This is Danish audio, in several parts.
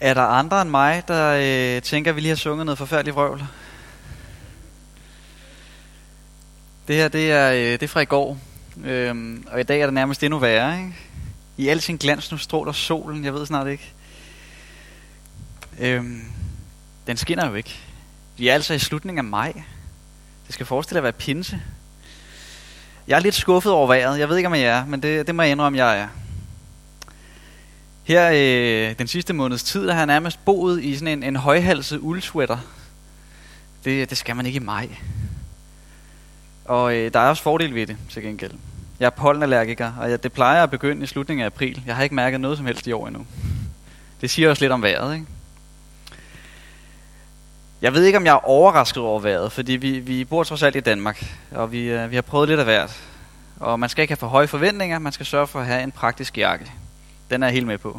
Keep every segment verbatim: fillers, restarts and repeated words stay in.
Er der andre end mig, der øh, tænker, at vi lige har sunget noget forfærdeligt vrøvl? Det her, det er, øh, det er fra i går, øhm, og i dag er det nærmest endnu værre, ikke? I al sin glans nu stråler solen, jeg ved snart ikke. Øhm, den skinner jo ikke. Vi er altså i slutningen af maj. Det skal forestille at være pinse. Jeg er lidt skuffet over vejret, jeg ved ikke om jeg er, men det, det må jeg indrømme, jeg er. Her øh, den sidste måneds tid, der har jeg nærmest boet i sådan en, en højhalset uldsweater. Det, det skal man ikke i maj. Og øh, der er også fordel ved det, til gengæld. Jeg er pollenallergiker, og jeg, det plejer at begynde i slutningen af april. Jeg har ikke mærket noget som helst i år endnu. Det siger også lidt om vejret, ikke? Jeg ved ikke, om jeg er overrasket over vejret, fordi vi, vi bor trods alt i Danmark, og vi, øh, vi har prøvet lidt af hvert. Og man skal ikke have for høje forventninger, man skal sørge for at have en praktisk jakke. Den er jeg helt med på.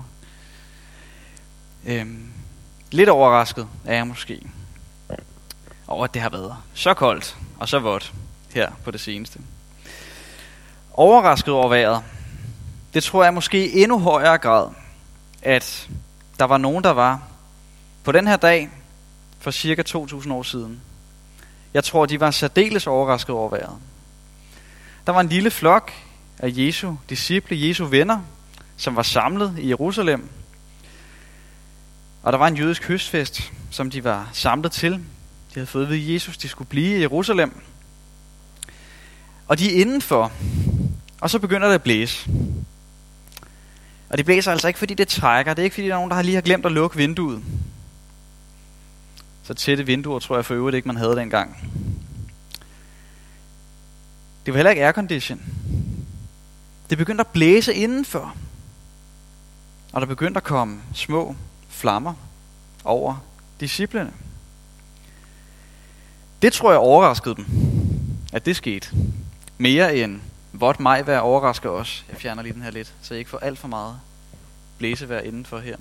Øhm, lidt overrasket er jeg måske over, at det har været så koldt og så vådt her på det seneste. Overrasket over vejret, det tror jeg måske i endnu højere grad, at der var nogen, der var på den her dag for cirka to tusind år siden. Jeg tror, de var særdeles overrasket over vejret. Der var en lille flok af Jesu disciple, Jesu venner, som var samlet i Jerusalem. Og der var en jødisk høstfest, som de var samlet til. De havde fået ved Jesus, de skulle blive i Jerusalem. Og de er indenfor, og så begynder det at blæse. Og det blæser altså ikke, fordi det trækker. Det er ikke, fordi der er nogen, der lige har glemt at lukke vinduet. Så tætte vinduer tror jeg for øvrigt ikke, man havde dengang. Det var heller ikke aircondition. Det begyndte at blæse indenfor. Og der begyndte at komme små flammer over disciplene. Det tror jeg overraskede dem, at det skete. Mere end vådt majvejr overrasker os. Jeg fjerner lige den her lidt, så jeg ikke får alt for meget blæsevejr indenfor her.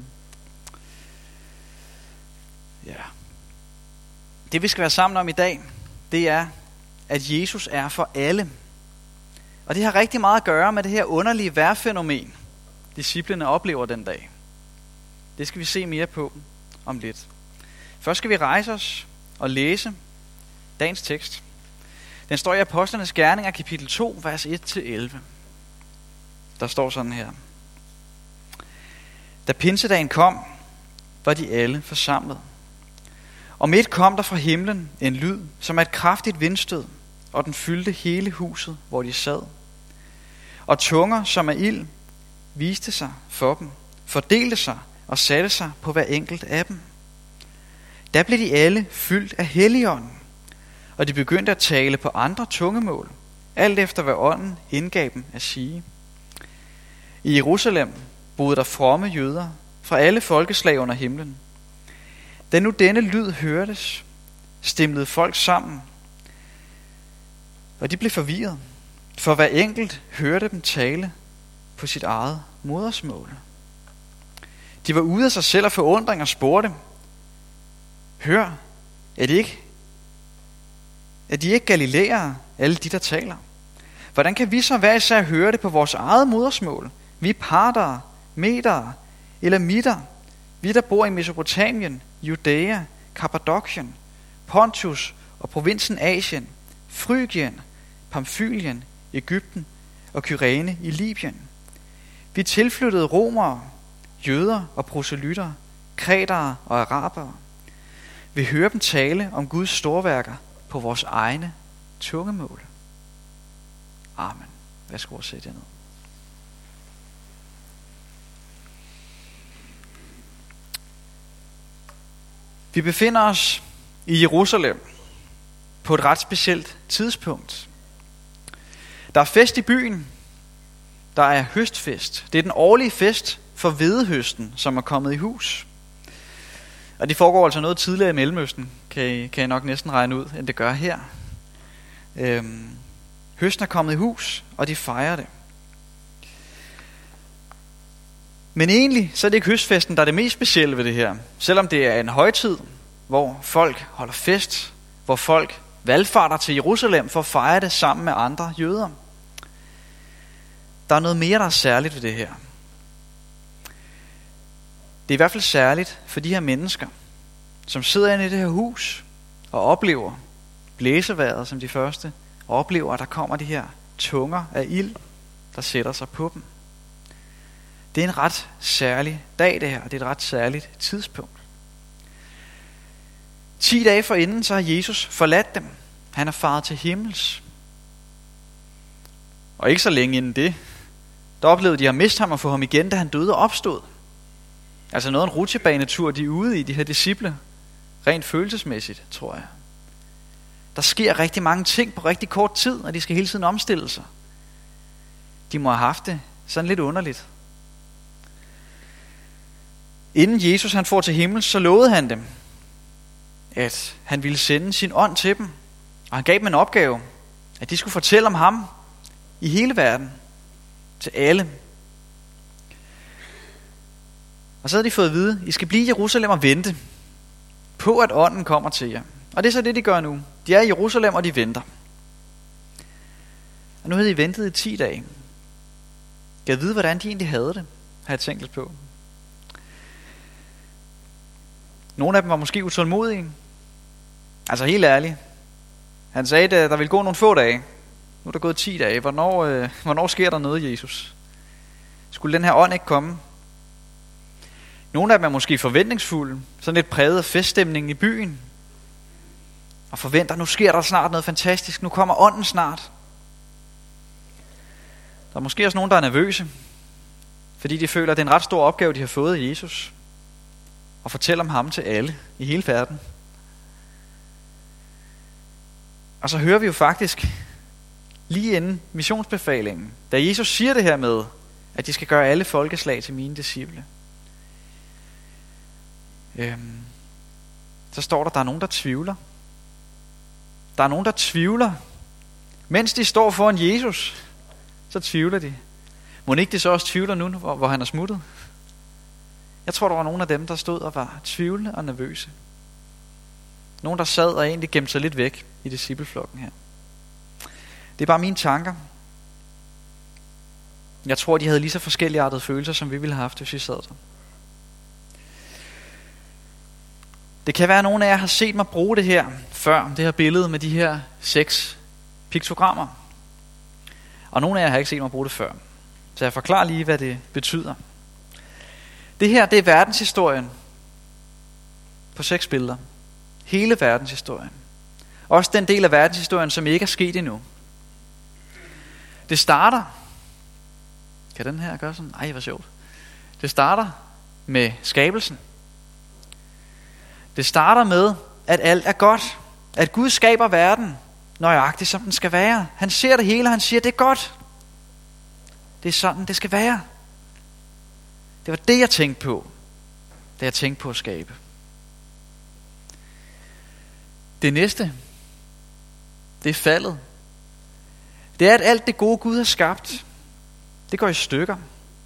Ja. Det vi skal være sammen om i dag, det er, at Jesus er for alle. Og det har rigtig meget at gøre med det her underlige vejrfænomen, disciplene oplever den dag. Det skal vi se mere på om lidt. Først skal vi rejse os og læse dagens tekst. Den står i Apostlenes Gerninger, kapitel to, vers et til elleve. Der står sådan her. Da pinsedagen kom, var de alle forsamlet. Og midt kom der fra himlen en lyd, som er et kraftigt vindstød, og den fyldte hele huset, hvor de sad. Og tunger, som er ild, viste sig for dem, fordelte sig og satte sig på hver enkelt af dem. Da blev de alle fyldt af Helligånden, og de begyndte at tale på andre tungemål, alt efter hvad ånden indgav dem at sige. I Jerusalem boede der fromme jøder fra alle folkeslag under himlen. Da nu denne lyd hørtes, stimlede folk sammen, og de blev forvirret, for hver enkelt hørte dem tale på sit eget modersmål. De var ude af sig selv af forundring og spurgte, hør, er de ikke, er de ikke galilæere, alle de der taler? Hvordan kan vi så hver især høre det på vores eget modersmål? Vi partere, medere eller midter, vi der bor i Mesopotamien, Judæa, Kappadokien, Pontus og provinsen Asien, Frygien, Pamfylien, Egypten og Kyrene i Libyen. Vi tilflyttede romere, jøder og proselytter, kretere og arabere. Vi hører dem tale om Guds storværker på vores egne tungemål. Amen. Værsgo at sætte jer ned. Vi befinder os i Jerusalem på et ret specielt tidspunkt. Der er fest i byen. Der er høstfest. Det er den årlige fest for hvedehøsten, som er kommet i hus. Og det foregår altså noget tidligere i Mellemøsten, kan I, kan I nok næsten regne ud, end det gør her. Øhm, høsten er kommet i hus, og de fejrer det. Men egentlig så er det ikke høstfesten, der er det mest specielle ved det her. Selvom det er en højtid, hvor folk holder fest, hvor folk valfarter til Jerusalem for at fejre det sammen med andre jøder. Der er noget mere, der er særligt ved det her. Det er i hvert fald særligt for de her mennesker, som sidder inde i det her hus og oplever blæsevejret som de første, og oplever, at der kommer de her tunger af ild, der sætter sig på dem. Det er en ret særlig dag det her, og det er et ret særligt tidspunkt. Ti dage forinden, så har Jesus forladt dem. Han er faret til himmels. Og ikke så længe inden det, der oplevede de at miste ham og få ham igen, da han døde og opstod. Altså noget af en rutsjebanetur, de er ude i, de her disciple. Rent følelsesmæssigt, tror jeg. Der sker rigtig mange ting på rigtig kort tid, og de skal hele tiden omstille sig. De må have haft det sådan lidt underligt. Inden Jesus han får til himmel, så lovede han dem, at han ville sende sin ånd til dem. Og han gav dem en opgave, at de skulle fortælle om ham i hele verden, til alle. Og så havde de fået at vide, I skal blive i Jerusalem og vente på, at ånden kommer til jer. Og det er så det, de gør nu. De er i Jerusalem, og de venter. Og nu havde de ventet i ti dage. Kan jeg vide, hvordan de egentlig havde det, har jeg tænkt lidt på. Nogle af dem var måske utålmodige. Altså helt ærligt. Han sagde, at der ville gå nogle få dage. Nu er der gået ti dage. Hvornår, øh, hvornår sker der noget, Jesus? Skulle den her ånd ikke komme? Nogle af dem er måske forventningsfulde. Sådan lidt præget af feststemningen i byen. Og forventer, nu sker der snart noget fantastisk. Nu kommer ånden snart. Der er måske også nogen, der er nervøse. Fordi de føler, at det er en ret stor opgave, de har fået af Jesus. Og fortælle om ham til alle i hele verden. Og så hører vi jo faktisk lige inden missionsbefalingen, da Jesus siger det her med, at de skal gøre alle folkeslag til mine disciple. Øhm, så står der, at der er nogen, der tvivler. Der er nogen, der tvivler. Mens de står foran Jesus, så tvivler de. Må ikke de så også tvivler nu, hvor, hvor han er smuttet? Jeg tror, der var nogle af dem, der stod og var tvivlende og nervøse. Nogle, der sad og egentlig gemte sig lidt væk i discipleflokken her. Det er bare mine tanker. Jeg tror, de havde lige så forskelligartede følelser, som vi ville have haft, hvis vi sad der. Det kan være, at nogle af jer har set mig bruge det her før, det her billede med de her seks piktogrammer. Og nogle af jer har ikke set mig bruge det før. Så jeg forklarer lige, hvad det betyder. Det her, det er verdenshistorien på seks billeder. Hele verdenshistorien. Også den del af verdenshistorien, som ikke er sket endnu. Det starter. Kan den her gøre sådan? Ej, hvor sjovt. Det starter med skabelsen. Det starter med, at alt er godt. At Gud skaber verden nøjagtigt, som den skal være. Han ser det hele, og han siger, det er godt. Det er sådan, det skal være. Det var det, jeg tænkte på, da jeg tænkte på at skabe. Det næste, det er faldet. Det er, at alt det gode, Gud har skabt, det går i stykker.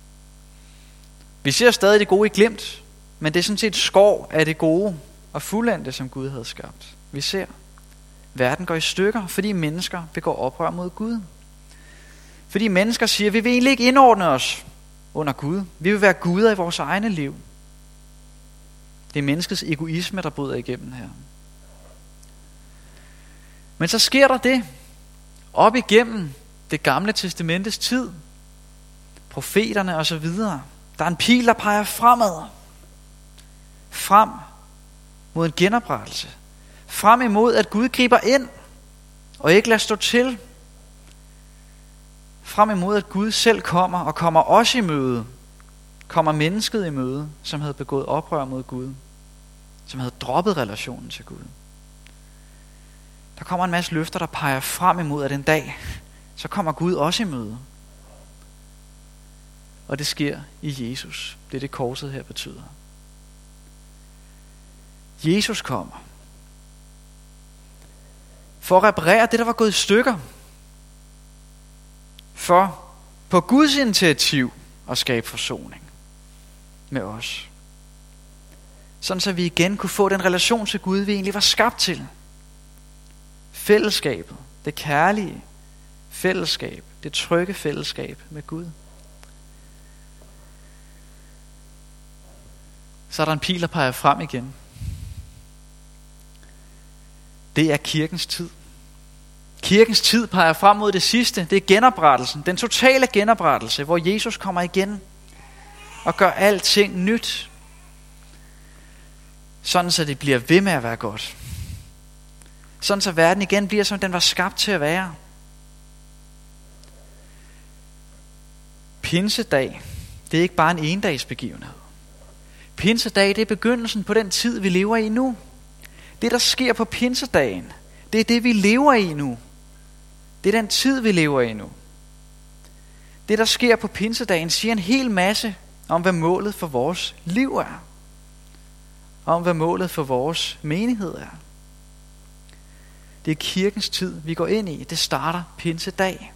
Vi ser stadig det gode i glimt, men det er sådan set skår af det gode og fuldendte, som Gud havde skabt. Vi ser, verden går i stykker, fordi mennesker begår oprør mod Gud. Fordi mennesker siger, vi vil egentlig ikke indordne os under Gud. Vi vil være guder i vores egne liv. Det er menneskets egoisme, der bryder igennem her. Men så sker der det, op igennem det gamle testamentes tid, profeterne og så videre. Der er en pil, der peger fremad. Frem mod en genoprettelse. Frem imod, at Gud griber ind og ikke lader stå til. Frem imod, at Gud selv kommer og kommer os i møde. Kommer mennesket i møde, som havde begået oprør mod Gud. Som havde droppet relationen til Gud. Der kommer en masse løfter, der peger frem imod, at en dag, så kommer Gud også i møde. Og det sker i Jesus. Det er det, korset her betyder. Jesus kommer for at reparere det, der var gået i stykker. For på Guds initiativ at skabe forsoning med os. Sådan så vi igen kunne få den relation til Gud, vi egentlig var skabt til. Fællesskabet, det kærlige fællesskab, det trygge fællesskab med Gud. så er der en pil, der peger frem igen. Det er kirkens tid. Kirkens tid peger frem mod det sidste. Det er genoprettelsen. Den totale genoprettelse, hvor Jesus kommer igen og gør alting nyt. Sådan så det bliver ved med at være godt. Sådan så verden igen bliver, som den var skabt til at være. Pinsedag, det er ikke bare en endagsbegivenhed. Pinsedag, det er begyndelsen på den tid, vi lever i nu. Det, der sker på pinsedagen, det er det, vi lever i nu. Det er den tid, vi lever i nu. Det, der sker på pinsedagen, siger en hel masse om, hvad målet for vores liv er. Om, hvad målet for vores menighed er. Det er kirkens tid, vi går ind i. Det starter pinsedag.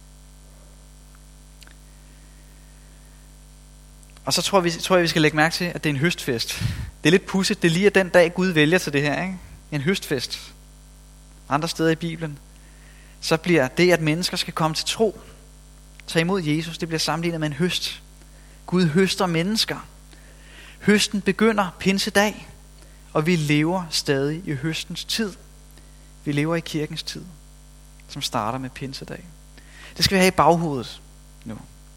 Og så tror, vi, tror jeg, vi skal lægge mærke til, at det er en høstfest. Det er lidt pudsigt. Det er lige at den dag, Gud vælger til det her. Ikke? En høstfest. Andre steder i Bibelen. Så bliver det, at mennesker skal komme til tro, tage imod Jesus, det bliver sammenlignet med en høst. Gud høster mennesker. Høsten begynder pinsedag, og vi lever stadig i høstens tid. Vi lever i kirkens tid, som starter med pinsedag. Det skal vi have i baghovedet nu.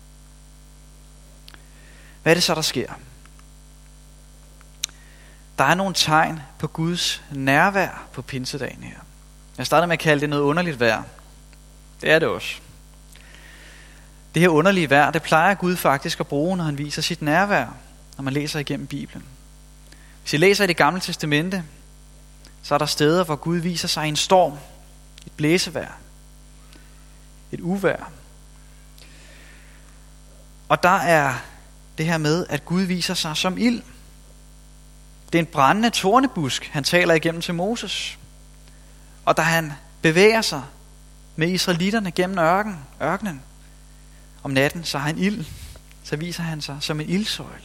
Hvad er det så, der sker? Der er nogle tegn på Guds nærvær på pinsedagen her. Jeg starter med at kalde det noget underligt vejr. Det er det også. Det her underlige vejr, det plejer Gud faktisk at bruge, når han viser sit nærvær, når man læser igennem Bibelen. Hvis I læser i Det Gamle Testamente, så er der steder, hvor Gud viser sig i en storm, et blæsevejr, et uvejr. Og der er det her med, at Gud viser sig som ild. Det er en brændende tornebusk, han taler igennem til Moses. Og da han bevæger sig med israelitterne gennem ørken, ørkenen om natten, så har han ild. Så viser han sig som en ildsøjle.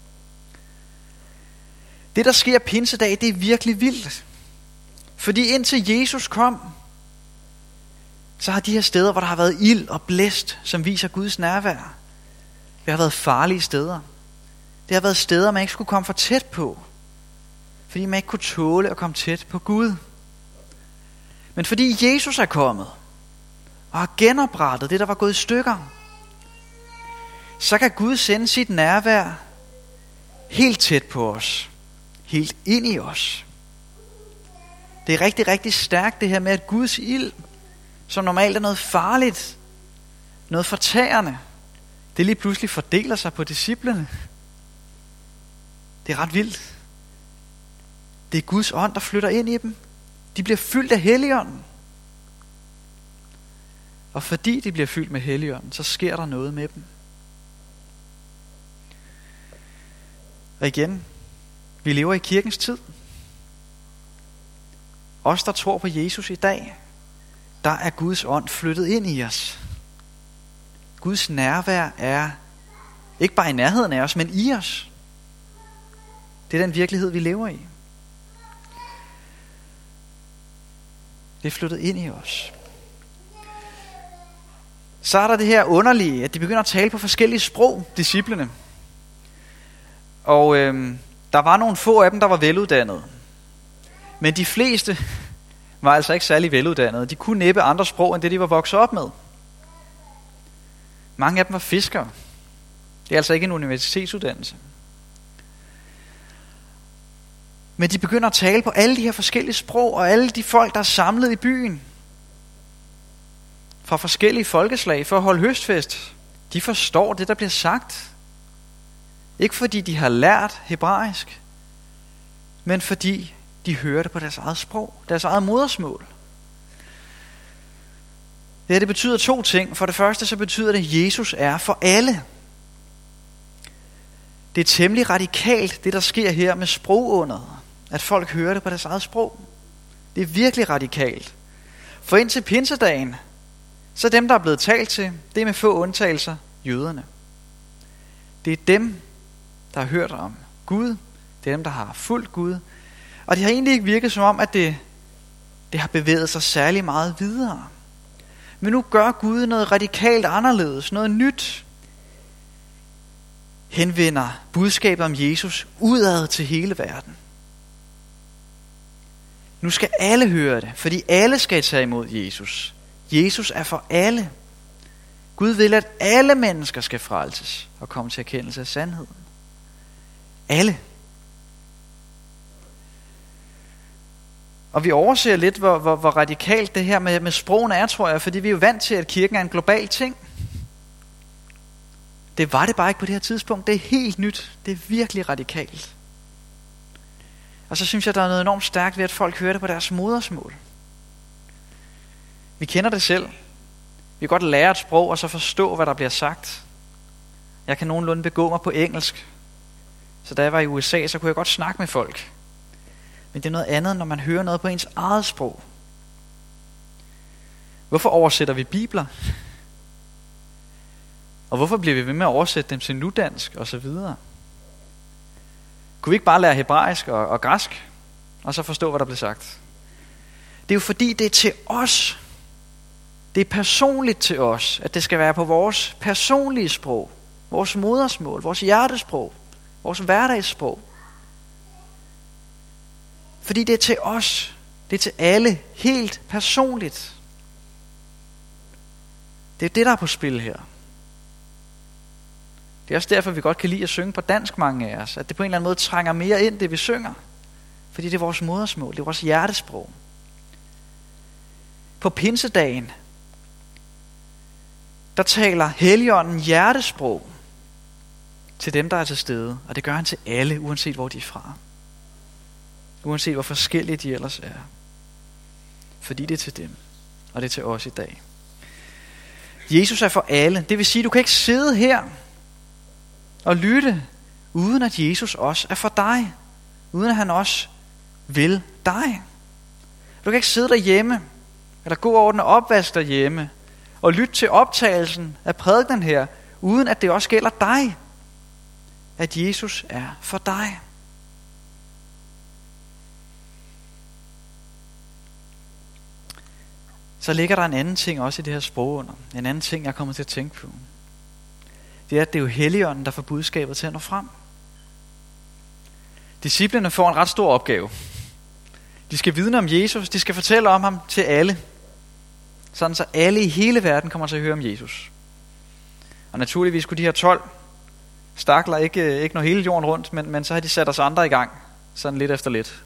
Det, der sker pinsedag, det er virkelig vildt. Fordi indtil Jesus kom, så har de her steder, hvor der har været ild og blæst, som viser Guds nærvær, det har været farlige steder. Det har været steder, man ikke skulle komme for tæt på, fordi man ikke kunne tåle at komme tæt på Gud. Men fordi Jesus er kommet og har genoprettet det, der var gået i stykker, så kan Gud sende sit nærvær helt tæt på os, helt ind i os. Det er rigtig, rigtig stærkt det her med, at Guds ild, som normalt er noget farligt, noget fortærende, det lige pludselig fordeler sig på disciplene. Det er ret vildt. Det er Guds ånd, der flytter ind i dem. De bliver fyldt af Helligånden. Og fordi de bliver fyldt med Helligånden, så sker der noget med dem. Og igen, vi lever i kirkens tid. Os, der tror på Jesus i dag, der er Guds ånd flyttet ind i os. Guds nærvær er ikke bare i nærheden af os, men i os. Det er den virkelighed, vi lever i. Det er flyttet ind i os. Så er der det her underlige, at de begynder at tale på forskellige sprog, disciplene. Og øhm, der var nogle få af dem, der var veluddannede. Men de fleste var altså ikke særlig veluddannede. De kunne næppe andre sprog, end det de var vokset op med. Mange af dem var fiskere. Det er altså ikke en universitetsuddannelse. Men de begynder at tale på alle de her forskellige sprog, og alle de folk, der er samlet i byen, fra forskellige folkeslag, for at holde høstfest, de forstår det, der bliver sagt. Ikke fordi de har lært hebraisk, men fordi de hører det på deres eget sprog, deres eget modersmål. Det her, det betyder to ting. For det første, så betyder det, at Jesus er for alle. Det er temmelig radikalt, det der sker her med sprogunderet, at folk hører det på deres eget sprog. Det er virkelig radikalt. For indtil pinsedagen, så dem, der er blevet talt til, det er med få undtagelser jøderne. Det er dem, der har hørt om Gud. Det er dem, der har fulgt Gud. Og det har egentlig ikke virket som om, at det, det har bevæget sig særlig meget videre. Men nu gør Gud noget radikalt anderledes, noget nyt. henvender budskabet om Jesus udad til hele verden. Nu skal alle høre det, fordi alle skal tage imod Jesus. Jesus er for alle. Gud vil, at alle mennesker skal frelses og komme til erkendelse af sandheden. Alle. Og vi overser lidt, hvor, hvor, hvor radikalt det her med, med sprogene er, tror jeg, fordi vi er jo vant til, at kirken er en global ting. Det var det bare ikke på det her tidspunkt. Det er helt nyt. Det er virkelig radikalt. Og så synes jeg, der er noget enormt stærkt ved, at folk hører det på deres modersmål. Vi kender det selv. Vi kan godt lære et sprog, og så forstå, hvad der bliver sagt. Jeg kan nogenlunde begå mig på engelsk. Så da jeg var i U S A, så kunne jeg godt snakke med folk. Men det er noget andet, når man hører noget på ens eget sprog. Hvorfor oversætter vi bibler? Og hvorfor bliver vi ved med at oversætte dem til nudansk og så videre? Kunne vi ikke bare lære hebraisk og, og græsk, og så forstå, hvad der blev sagt? Det er jo fordi, det er til os. Det er personligt til os, at det skal være på vores personlige sprog, vores modersmål, vores hjertesprog, vores hverdagssprog. Fordi det er til os, det er til alle, helt personligt. Det er det, der er på spil her. Det er også derfor, vi godt kan lide at synge på dansk, mange af os. At det på en eller anden måde trænger mere ind, det vi synger. Fordi det er vores modersmål, det er vores hjertesprog. På pinsedagen, der taler Helligånden hjertesprog til dem, der er til stede. Og det gør han til alle, uanset hvor de er fra. Uanset hvor forskellige de ellers er. Fordi det er til dem, og det er til os i dag. Jesus er for alle. Det vil sige, du kan ikke sidde her og lytte, uden at Jesus også er for dig. Uden at han også vil dig. Du kan ikke sidde derhjemme, eller gå og ordne opvask derhjemme, og lytte til optagelsen af prædikenen her, uden at det også gælder dig. At Jesus er for dig. Så ligger der en anden ting også i det her sprog under. En anden ting, jeg kommer til at tænke på. Det er, at det er jo Helligånden, der får budskabet til at nå frem. Disciplene får en ret stor opgave. De skal vidne om Jesus, de skal fortælle om ham til alle. Sådan så alle i hele verden kommer til at høre om Jesus. Og naturligvis skulle de her tolv stakler ikke, ikke nå hele jorden rundt, men, men så har de sat os andre i gang, sådan lidt efter lidt.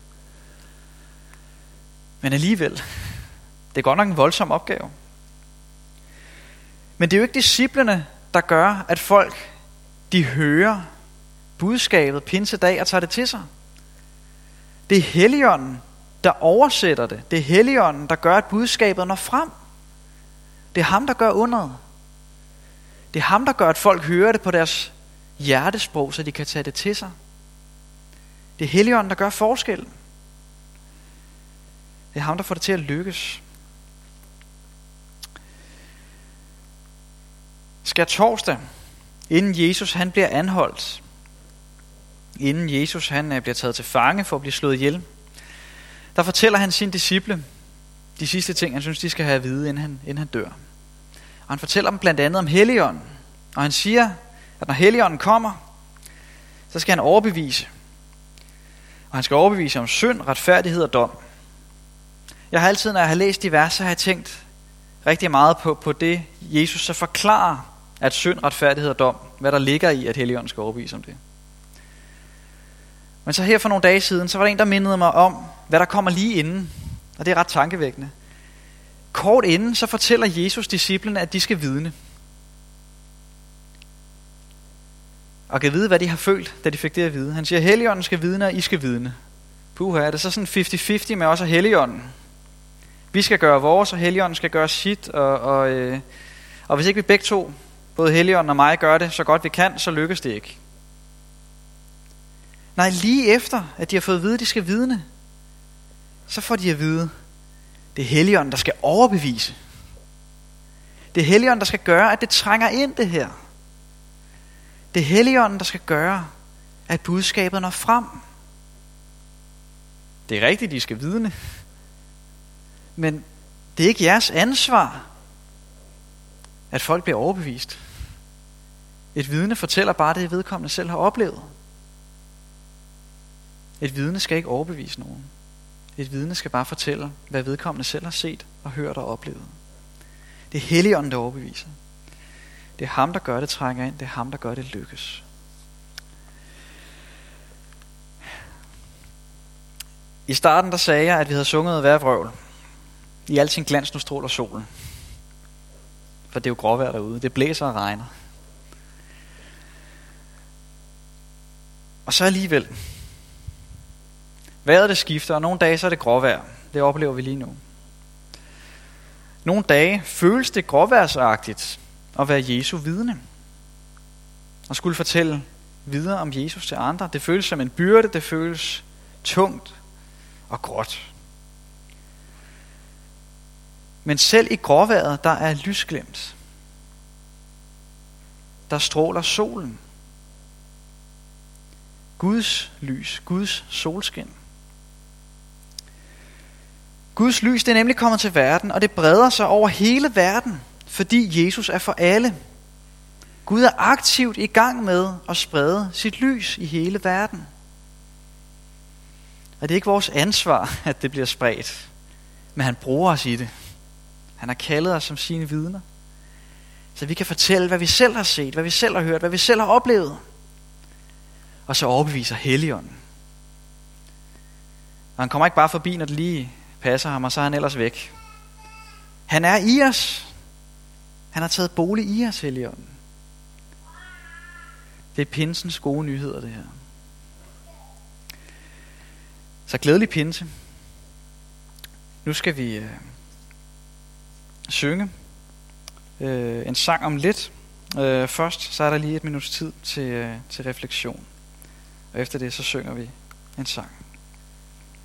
Men alligevel, det er godt nok en voldsom opgave. Men det er jo ikke disciplene, der gør, at folk, de hører budskabet pinsedag og tager det til sig. Det er Helligånden, der oversætter det. Det er Helligånden, der gør, at budskabet når frem. Det er ham, der gør underet. Det er ham, der gør, at folk hører det på deres hjertesprog, så de kan tage det til sig. Det er Helligånden, der gør forskellen. Det er ham, der får det til at lykkes. Skær torsdag, inden Jesus han bliver anholdt, inden Jesus han bliver taget til fange for at blive slået ihjel, der fortæller han sine disciple de sidste ting, han synes, de skal have at vide, inden han, inden han dør. Og han fortæller dem blandt andet om Helligånden. Og han siger, at når Helligånden kommer, så skal han overbevise. Og han skal overbevise om synd, retfærdighed og dom. Jeg har altid, når jeg har læst de vers, så har jeg tænkt rigtig meget på, på det, Jesus så forklarer, at synd, retfærdighed og dom, hvad der ligger i, at Helligånden skal overbevise om det. Men så her for nogle dage siden, så var der en, der mindede mig om, hvad der kommer lige inden. Og det er ret tankevækkende. Kort inden, så fortæller Jesus disciplene, at de skal vidne. Og kan vide, hvad de har følt, da de fik det at vide. Han siger, at Helligånden skal vidne, og I skal vidne. Puha, er det så sådan halvtreds halvtreds med os og Helligånden? Vi skal gøre vores, og Helligånden skal gøre sit. Og, og, øh, og hvis ikke vi begge to, både Helligånden og mig, gør det så godt vi kan, så lykkes det ikke. Nej, lige efter, at de har fået at vide, at de skal vidne, så får de at vide, det er Helligånden, der skal overbevise. Det er Helligånden, der skal gøre, at det trænger ind det her. Det er Helligånden, der skal gøre, at budskabet når frem. Det er rigtigt, de skal vidne. Men det er ikke jeres ansvar, at folk bliver overbevist. Et vidne fortæller bare det, vedkommende selv har oplevet. Et vidne skal ikke overbevise nogen. Et vidne skal bare fortælle, hvad vedkommende selv har set og hørt og oplevet. Det er Helligånden, der overbeviser. Det er ham, der gør det trænger ind. Det er ham, der gør det lykkes. I starten der sagde jeg, at vi havde sunget hver vrøvl. I al sin glans nu stråler solen. For det er jo gråvejr derude. Det blæser og regner. Og så alligevel. Vejret det skifter, og nogle dage så er det gråvejr. Det oplever vi lige nu. Nogle dage føles det gråvejrsagtigt at være Jesu vidne. Og skulle fortælle videre om Jesus til andre. Det føles som en byrde, det føles tungt og gråt. Men selv i gråvejret, der er lysglimt. Der stråler solen. Guds lys, Guds solskin. Guds lys, det er nemlig kommet til verden, og det breder sig over hele verden, fordi Jesus er for alle. Gud er aktivt i gang med at sprede sit lys i hele verden. Og det er ikke vores ansvar, at det bliver spredt, men han bruger os i det. Han har kaldet os som sine vidner, så vi kan fortælle, hvad vi selv har set, hvad vi selv har hørt, hvad vi selv har oplevet. Og så overbeviser Helligånden. Og han kommer ikke bare forbi, når det lige passer ham, og så er han ellers væk. Han er i os. Han har taget bolig i os, Helligånden. Det er pinsens gode nyheder, det her. Så glædelig pinse. Nu skal vi øh, synge øh, en sang om lidt. Øh, først så er der lige et minuts tid til, øh, til refleksion. Og efter det så synger vi en sang.